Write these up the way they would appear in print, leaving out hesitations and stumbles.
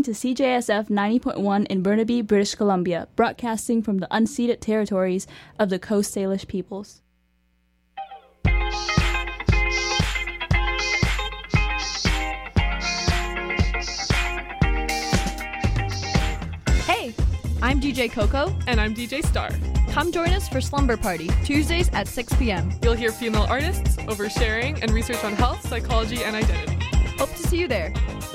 to CJSF 90.1 in Burnaby, British Columbia, broadcasting from the unceded territories of the Coast Salish peoples. Hey, I'm DJ Coco. And I'm DJ Star. Come join us for Slumber Party, Tuesdays at 6 p.m. You'll hear female artists, oversharing, and research on health, psychology, and identity. Hope to see you there.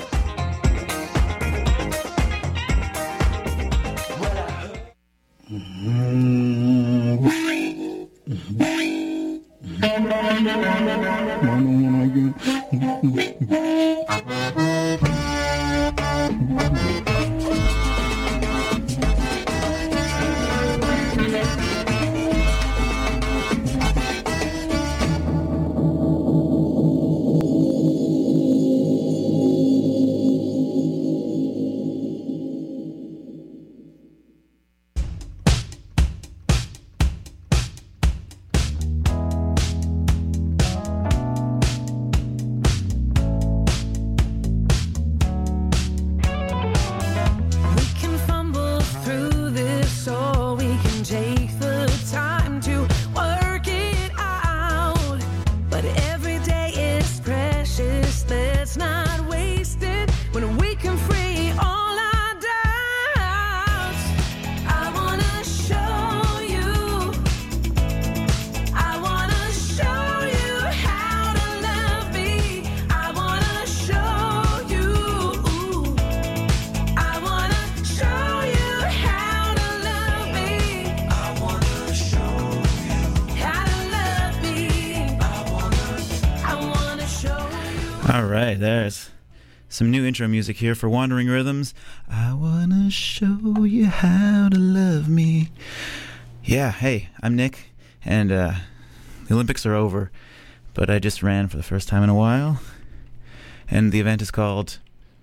All right, there's some new intro music here for Wandering Rhythms. I wanna show you how to love me. Yeah, hey, I'm Nick, and the Olympics are over, but I just ran for the first time in a while, and the event is called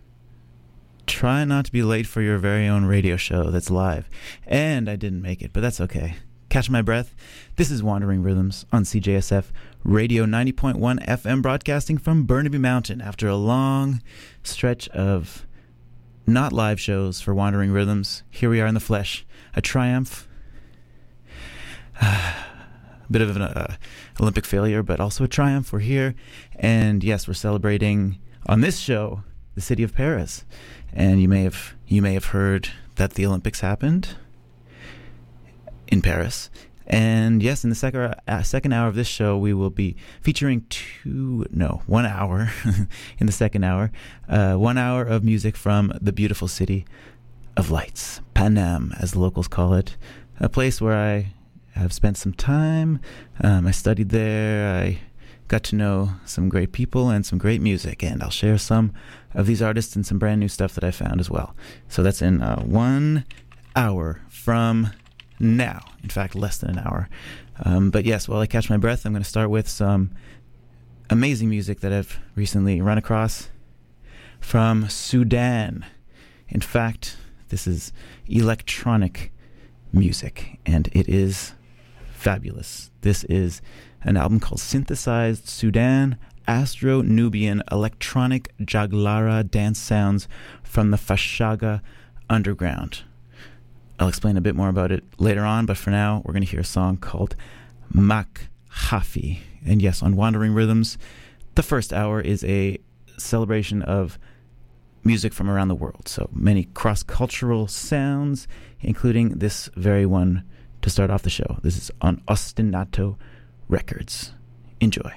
Try Not to Be Late for Your Very Own Radio Show that's live, and I didn't make it, but that's okay. Catch my breath. This is Wandering Rhythms on CJSF Radio 90.1 FM, broadcasting from Burnaby Mountain after a long stretch of not live shows for Wandering Rhythms. Here we are in the flesh. A triumph. A bit of an Olympic failure, but also a triumph. We're here. And yes, we're celebrating on this show the city of Paris. And you may have heard that the Olympics happened in Paris. And yes, in the second hour of this show, we will be featuring 1 hour in the second hour, 1 hour of music from the beautiful city of lights, Paname, as the locals call it, a place where I have spent some time. I studied there. I got to know some great people and some great music, and I'll share some of these artists and some brand new stuff that I found as well. So that's in 1 hour from now. In fact, less than an hour. But yes, while I catch my breath, I'm going to start with some amazing music that I've recently run across from Sudan. In fact, this is electronic music, and it is fabulous. This is an album called Synthesized Sudan, Astro-Nubian Electronic Jaglara Dance Sounds from the Fashaga Underground. I'll explain a bit more about it later on, but for now, we're going to hear a song called Makhafi. And yes, on Wandering Rhythms, the first hour is a celebration of music from around the world. So many cross-cultural sounds, including this very one to start off the show. This is on Ostinato Records. Enjoy.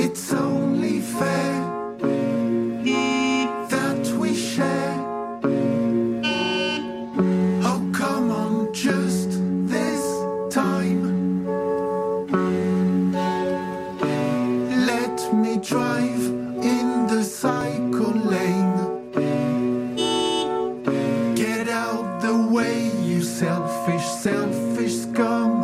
It's only fair that we share. Oh, come on, just this time. Let me drive in the cycle lane. Get out the way, you selfish, selfish scum.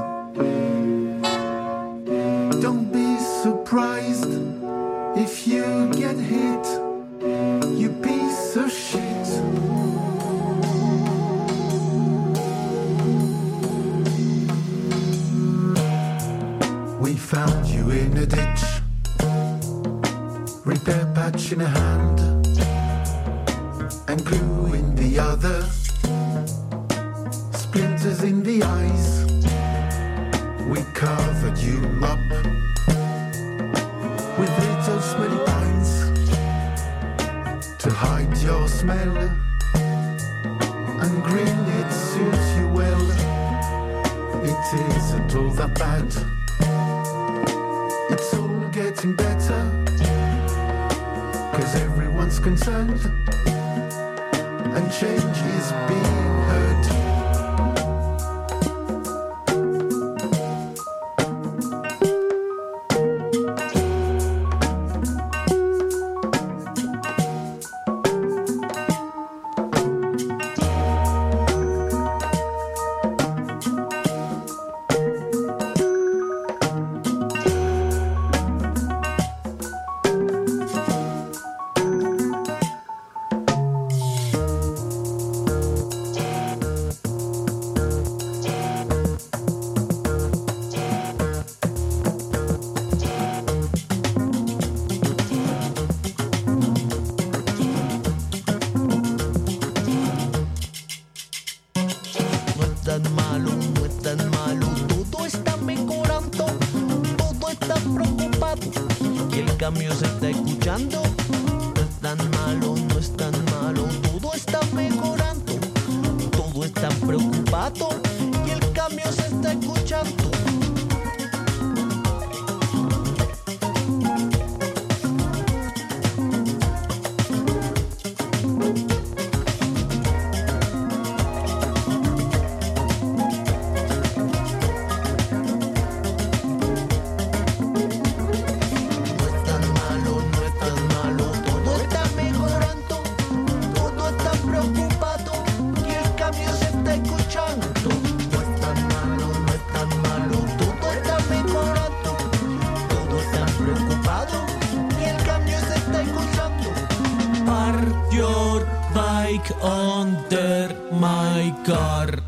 Don't be surprised if you get hit, you piece of shit. We found you in a ditch, repair patch in a hand and glue in the other, splinters in the eyes. We covered you up with little smelly pines to hide your smell, and green, it suits you well. It isn't all that bad, it's all getting better, 'cause everyone's concerned and change is being heard. cambio se está escuchando. No es tan malo, no es tan malo, todo está mejorando. Todo está preocupado y el cambio se está escuchando. Under my car.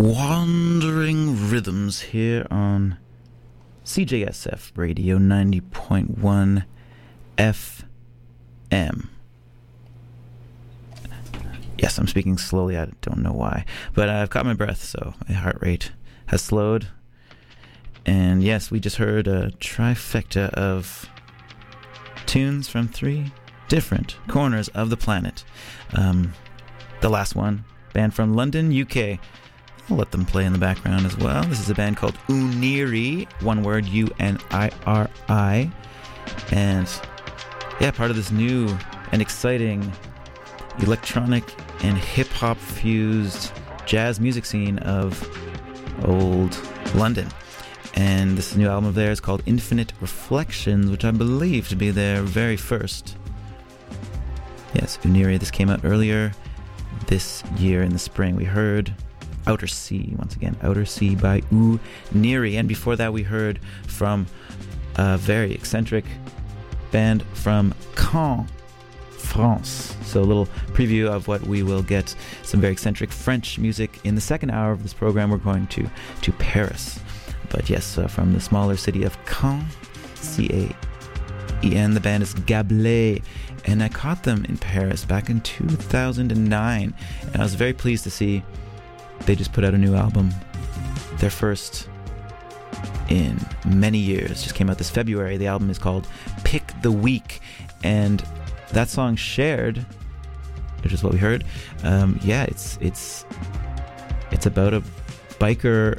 Wandering Rhythms here on CJSF Radio 90.1 FM. Yes, I'm speaking slowly. I don't know why. But I've caught my breath, so my heart rate has slowed. And yes, we just heard a trifecta of tunes from 3 different corners of the planet. The last one, band from London, UK. I'll let them play in the background as well. This is a band called Uniri, one word, Uniri. And yeah, part of this new and exciting electronic and hip-hop fused jazz music scene of old London. And this new album of theirs called Infinite Reflections, which I believe to be their very first. Yes, Uniri. This came out earlier this year in the spring. We heard Outer Sea, once again, Outer Sea by Uniri. And before that we heard from a very eccentric band from Caen, France. So a little preview of what we will get, some very eccentric French music. In the second hour of this program we're going to Paris. But yes, from the smaller city of Caen, C-A-E-N, the band is Gablé. And I caught them in Paris back in 2009. And I was very pleased to see they just put out a new album. Their first in many years. Just came out this February. The album is called Pick the Week. And that song Shared, which is what we heard, it's about a biker.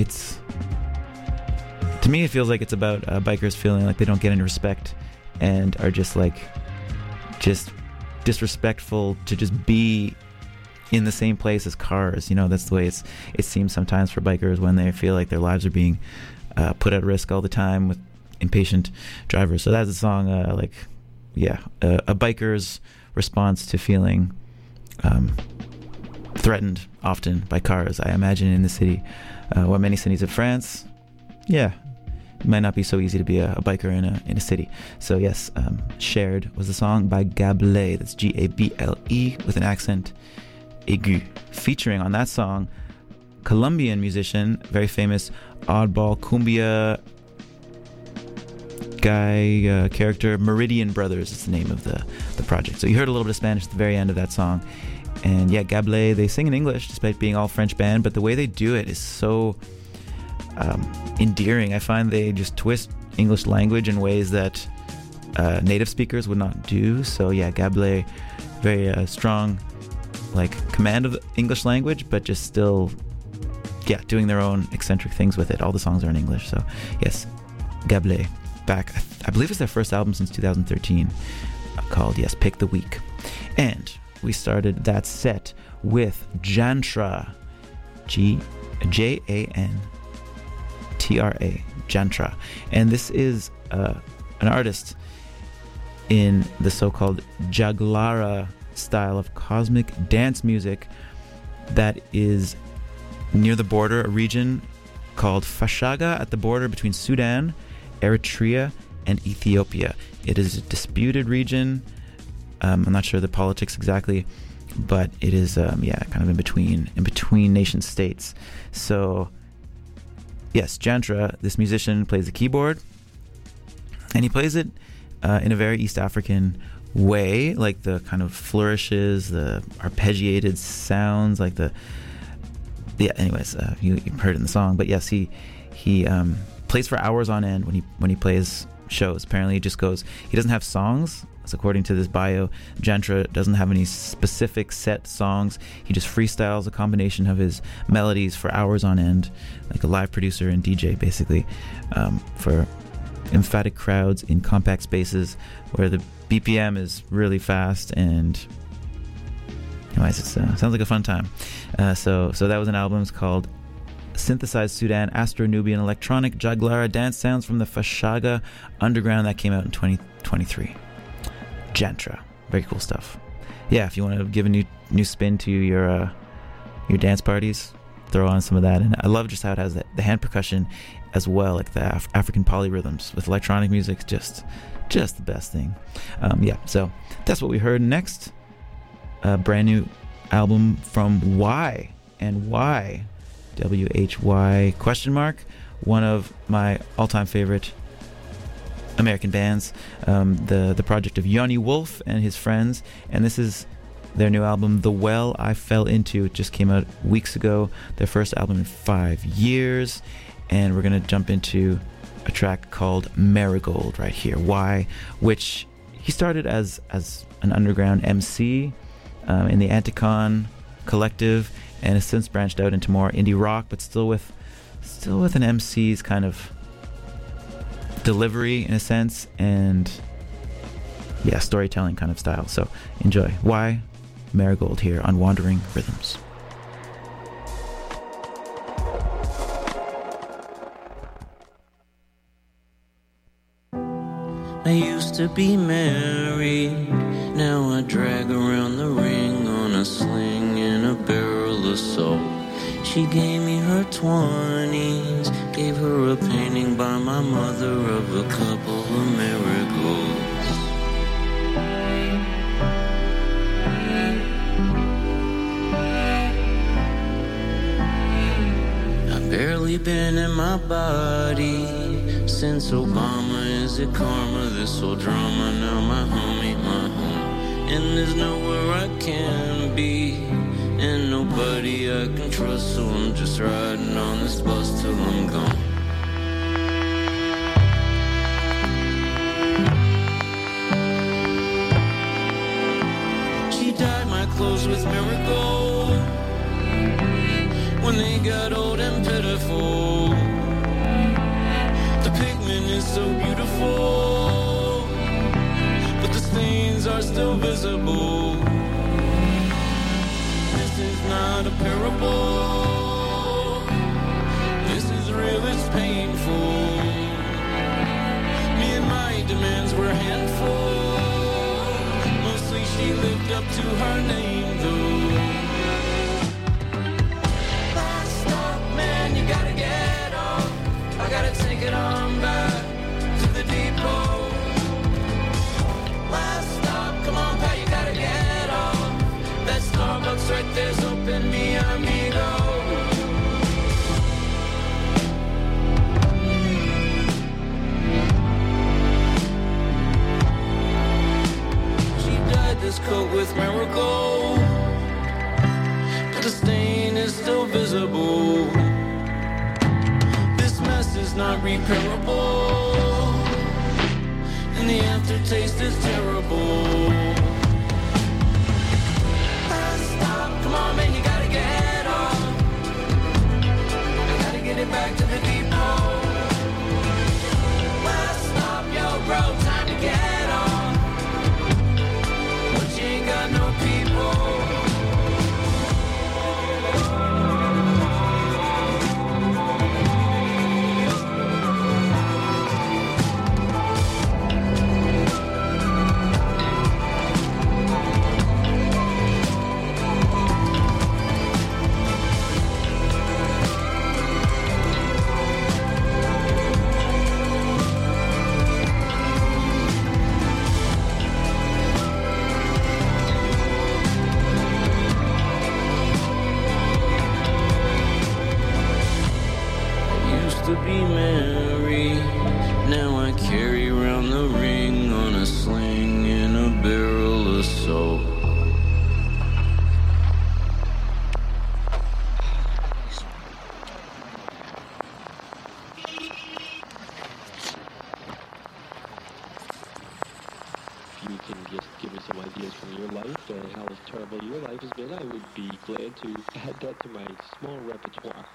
To me, it feels like it's about bikers feeling like they don't get any respect and are just disrespectful to just be in the same place as cars. You know, that's the way it seems sometimes for bikers when they feel like their lives are being put at risk all the time with impatient drivers. So that's a song a biker's response to feeling threatened often by cars, I imagine, in the city or many cities of France. Yeah, it might not be so easy to be a biker in a city. So yes, Shared was the song by Gablé. That's G-A-B-L-E with an accent aigu. Featuring on that song, Colombian musician, very famous oddball cumbia guy character, Meridian Brothers is the name of the project. So you heard a little bit of Spanish at the very end of that song. And yeah, Gablé, they sing in English despite being all French band, but the way they do it is so endearing. I find they just twist English language in ways that native speakers would not do. So yeah, Gablé, very strong command of the English language, but just still doing their own eccentric things with it. All the songs are in English. So yes, Gablé, back, I believe it's their first album since 2013, called Pick the Week. And we started that set with Jantra, J-A-N-T-R-A, Jantra. And this is an artist in the so-called Jaglara style of cosmic dance music that is near the border, a region called Fashaga at the border between Sudan, Eritrea, and Ethiopia. It is a disputed region. I'm not sure the politics exactly, but it is kind of in between nation states. So yes, Jantra, this musician, plays the keyboard, and he plays it in a very East African way, like the kind of flourishes, the arpeggiated sounds, like you heard it in the song. But yes, he plays for hours on end when he plays shows. Apparently he doesn't have songs. So according to this bio, Jantra doesn't have any specific set songs. He just freestyles a combination of his melodies for hours on end, like a live producer and DJ, basically, for emphatic crowds in compact spaces where the BPM is really fast. And anyways, it sounds like a fun time. So that was an album. It's called Synthesized Sudan, Astro-Nubian Electronic Jaglara Dance Sounds from the Fashaga Underground. That came out in 2023. Jantra, very cool stuff. Yeah, if you want to give a new spin to your dance parties, throw on some of that. And I love just how it has the hand percussion as well, like the African polyrhythms with electronic music. Just the best thing. So that's what we heard next. A brand new album from Y, and Y WHY ? One of my all-time favorite American bands, the project of Yoni Wolf and his friends, and this is their new album, The Well I Fell Into. It just came out weeks ago, their first album in 5 years, and we're going to jump into a track called Marigold right here. Why? Which he started as an underground MC in the Anticon collective, and has since branched out into more indie rock, but still with an MC's kind of delivery in a sense, and yeah, storytelling kind of style. So enjoy. Why? Marigold here on Wandering Rhythms. I used to be married, now I drag around the ring on a sling and a barrel of salt. She gave me her 20s, gave her a painting by my mother of a couple of marigolds. I've barely been in my body since Obama. Is it karma, this whole drama? Now my home ain't my home, and there's nowhere I can be, and nobody I can trust, so I'm just riding on this bus till I'm gone. She dyed my clothes with marigold when they got old and pitiful. The pigment is so beautiful, but the stains are still visible. This is not a parable, this is real, it's painful. Me and my demands were a handful, mostly she lived up to her name though. Last stop, man, you gotta get off, I gotta take it on back to the depot. Last stop, come on pal, you gotta get off, that Starbucks right there's open, mi amigo. She dyed this coat with marigold, but the stain is still visible. This mess is not repairable, and the aftertaste is terrible. Come on, man, you gotta get off, I gotta get it back to the depot. Last stop, yo, bro, time to get off, but you ain't got no people. To be married, now I carry around the ring on a sling and a barrel of salt. If you can just give me some ideas from your life and how terrible your life has been, I would be glad to add that to my small repertoire.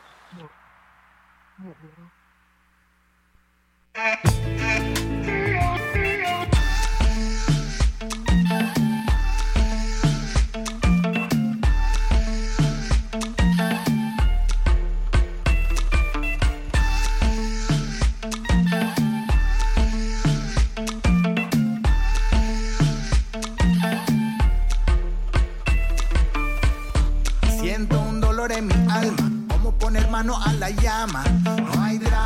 Siento un dolor en mi alma, como poner mano a la llama. No hay drama,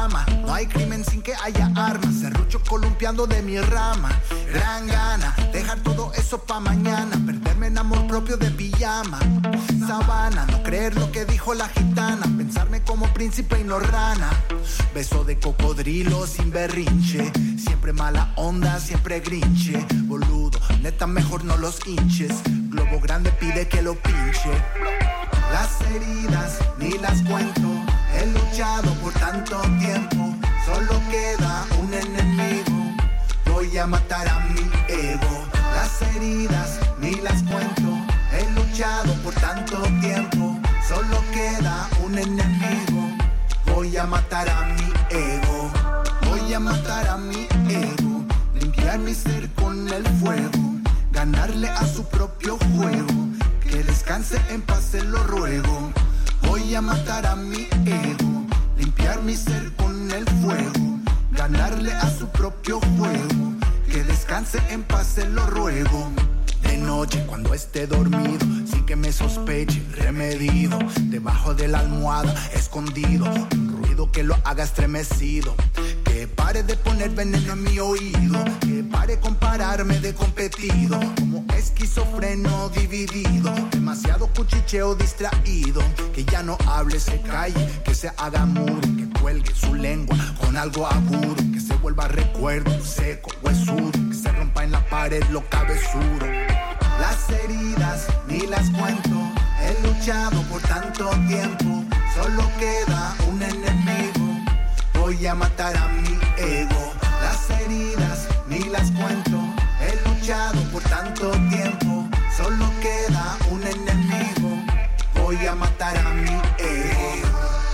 No hay crimen sin que haya armas. Serrucho columpiando de mi rama. Gran gana, dejar todo eso pa' mañana. Perderme en amor propio de pijama. Sabana, no creer lo que dijo la gitana. Pensarme como príncipe y no rana. Beso de cocodrilo sin berrinche. Siempre mala onda, siempre grinche. Boludo, neta mejor no los hinches. Globo grande pide que lo pinche. Las heridas ni las cuento. He luchado por tanto tiempo. Solo queda un enemigo. Voy a matar a mi ego. Las heridas ni las cuento. He luchado por tanto tiempo. Solo queda un enemigo. Voy a matar a mi ego. Voy a matar a mi ego. Limpiar mi ser con el fuego. Ganarle a su propio juego. Que descanse en paz se lo ruego. Voy a matar a mi ego. Limpiar mi ser con el fuego. Ganarle a su propio juego. Que descanse en paz se lo ruego. De noche cuando esté dormido, sin que me sospeche, remedido. Debajo de la almohada, escondido. Un ruido que lo haga estremecido. Que pare de poner veneno en mi oído. Que pare compararme de competido. Como esquizofreno dividido. Demasiado cuchicheo distraído. Que ya no hable, se calle. Que se haga mudo. Que cuelgue su lengua con algo agudo. Que se vuelva recuerdo seco, huesudo. Que se rompa en la pared lo cabezudo. Las heridas ni las cuento. He luchado por tanto tiempo. Solo queda un enemigo. Voy a matar a mi ego. Las heridas ni las cuento. He luchado por tanto tiempo. Solo queda un enemigo. Voy a matar a mi ego.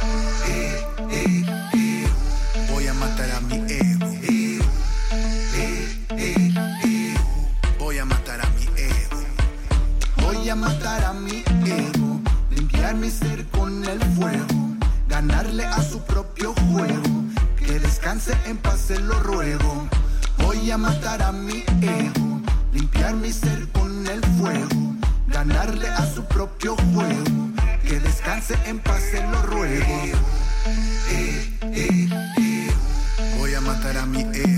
Voy a matar a mi ego. Voy a matar a mi ego. Voy a matar a mi ego. Limpiar mi ser con el fuego. Ganarle a su propio juego. Que descanse en paz se lo ruego. Voy a matar a mi ego. Limpiar mi ser con el fuego. Ganarle a su propio juego. Que descanse en paz se lo ruego. Voy a matar a mi ego.